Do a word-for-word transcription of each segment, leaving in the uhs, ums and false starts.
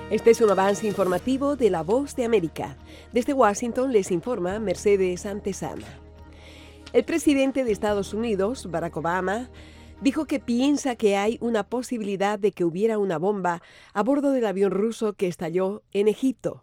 Este es un avance informativo de La Voz de América. Desde Washington les informa Mercedes Antezana. El presidente de Estados Unidos, Barack Obama, dijo que piensa que hay una posibilidad de que hubiera una bomba a bordo del avión ruso que estalló en Egipto.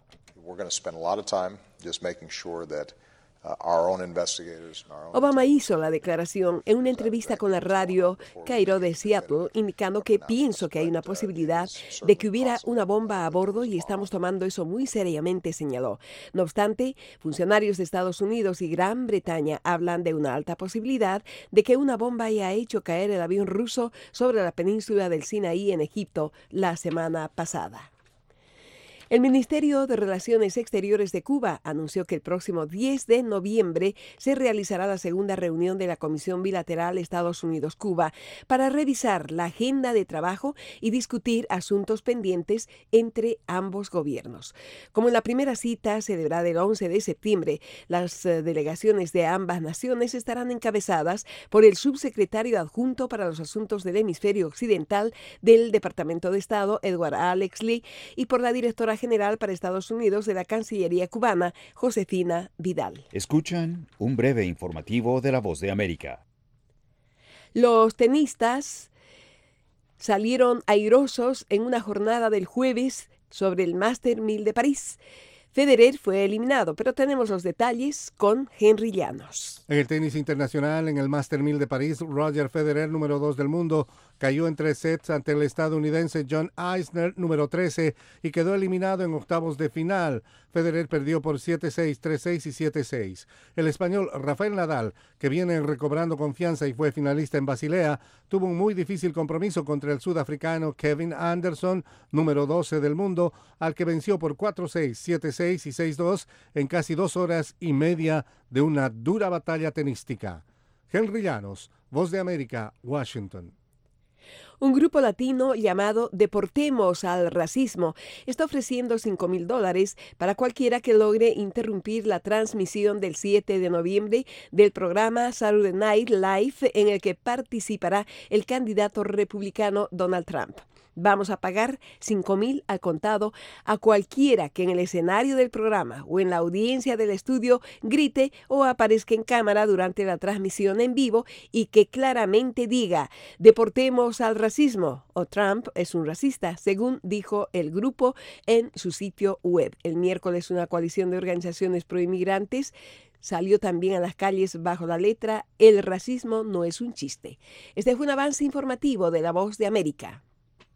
Obama hizo la declaración en una entrevista con la radio Cairo de Seattle, indicando que pienso que hay una posibilidad de que hubiera una bomba a bordo y estamos tomando eso muy seriamente, señaló. No obstante, funcionarios de Estados Unidos y Gran Bretaña hablan de una alta posibilidad de que una bomba haya hecho caer el avión ruso sobre la península del Sinaí en Egipto la semana pasada. El Ministerio de Relaciones Exteriores de Cuba anunció que el próximo diez de noviembre se realizará la segunda reunión de la Comisión Bilateral Estados Unidos-Cuba para revisar la agenda de trabajo y discutir asuntos pendientes entre ambos gobiernos. Como en la primera cita, celebrada el once de septiembre, las delegaciones de ambas naciones estarán encabezadas por el subsecretario adjunto para los asuntos del hemisferio occidental del Departamento de Estado, Edward Alex Lee, y por la directora general para Estados Unidos de la Cancillería cubana, Josefina Vidal. Escuchan un breve informativo de La Voz de América. Los tenistas salieron airosos en una jornada del jueves sobre el Master mil de París. Federer fue eliminado, pero tenemos los detalles con Henry Llanos. En el tenis internacional, en el Master mil de París, Roger Federer, número dos del mundo, cayó en tres sets ante el estadounidense John Isner, número trece, y quedó eliminado en octavos de final. Federer perdió por siete seis, tres seis y siete seis. El español Rafael Nadal, que viene recobrando confianza y fue finalista en Basilea, tuvo un muy difícil compromiso contra el sudafricano Kevin Anderson, número doce del mundo, al que venció por cuatro seis, siete seis y seis dos en casi dos horas y media de una dura batalla tenística. Henry Llanos, Voz de América, Washington. Un grupo latino llamado Deportemos al Racismo está ofreciendo cinco mil dólares para cualquiera que logre interrumpir la transmisión del siete de noviembre del programa Saturday Night Live en el que participará el candidato republicano Donald Trump. Vamos a pagar cinco mil al contado a cualquiera que en el escenario del programa o en la audiencia del estudio grite o aparezca en cámara durante la transmisión en vivo y que claramente diga «Deportemos al racismo» o «Trump es un racista», según dijo el grupo en su sitio web. El miércoles una coalición de organizaciones proinmigrantes salió también a las calles bajo la letra «El racismo no es un chiste». Este fue un avance informativo de La Voz de América.